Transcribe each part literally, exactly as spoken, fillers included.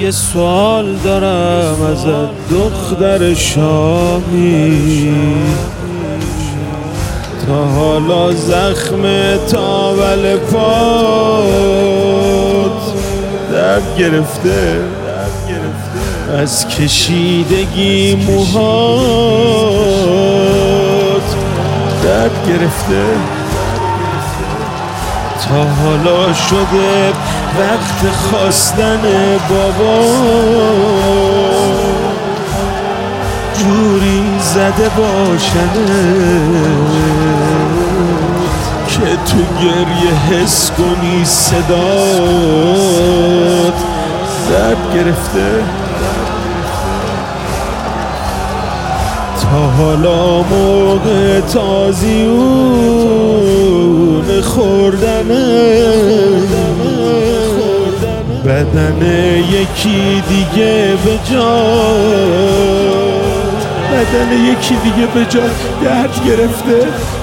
یه سوال دارم ازت دختر شامی، تا حالا زخم تاول پات درد گرفته؟ از کشیدگی موهات درد گرفته؟ تا حالا شده وقت خواستن بابا جوری زده باشنه که تو گریه حس کنی صدات درد گرفته؟ تا حالا موقع تازیون خوردنه بدن یکی دیگه به جا بدن یکی دیگه به جا درد گرفته؟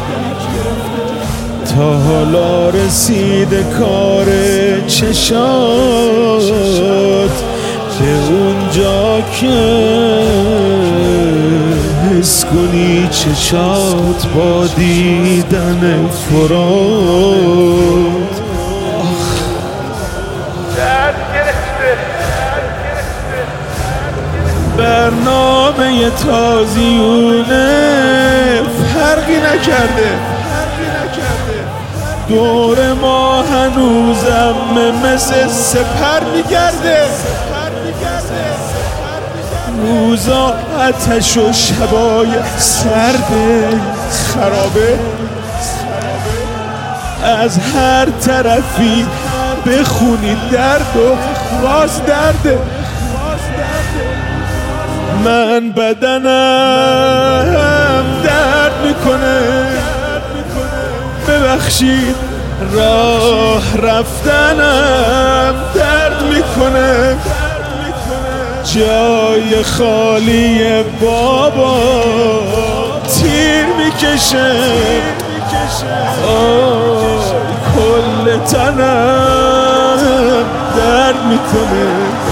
تا حالا رسیده کار چشات به اونجا که حس کنی چشات با دیدن فرات درد گرفته؟ برنامه تازیونه فرقی نکرده، دور ما هنوزم مثل سپر میگرده، روزا آتش و شبای سرده خرابه، از هر طرفی بخونی درد و باز درده. من بدنم درد میکنه، ببخشید راه رفتنم درد میکنه، جای خالی بابا تیر میکشه، کل تنم درد میکنه.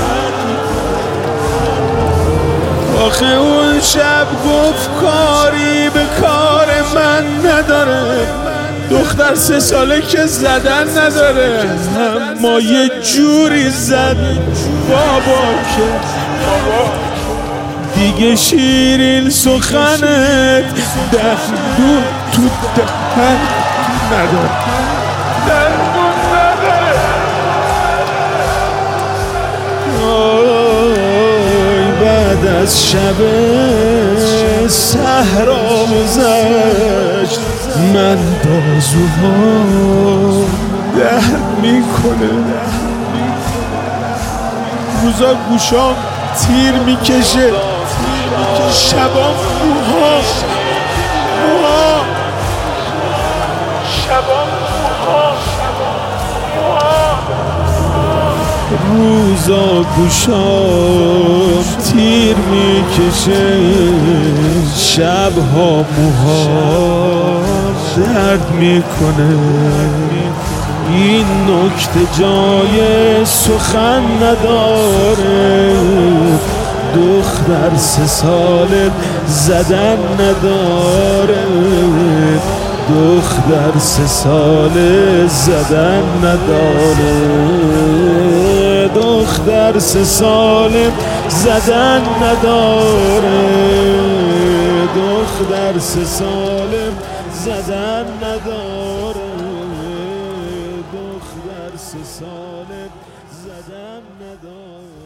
آخه اون شب گفت کاری به کار من نداره، دختر سه ساله که زدن نداره، اما یه جوری زد بابا که دیگه شیرین سخنت دندون تو دهن نداره، دندون نداره. آی بعد از شب صحرا گذشت من بازوها درد میکنه، روزا گوشام تیر میکشه، شبام موها موها شبام موها روزا گوشام تیر میکشه، شبها موها درد میکنه. این نکته جای سخن نداره، دختر سه ساله زدن نداره، دختر سه ساله زدن نداره، دختر سه ساله زدن نداره، دختر سه ساله زدن نداره، دختر سه ساله زدن نداره.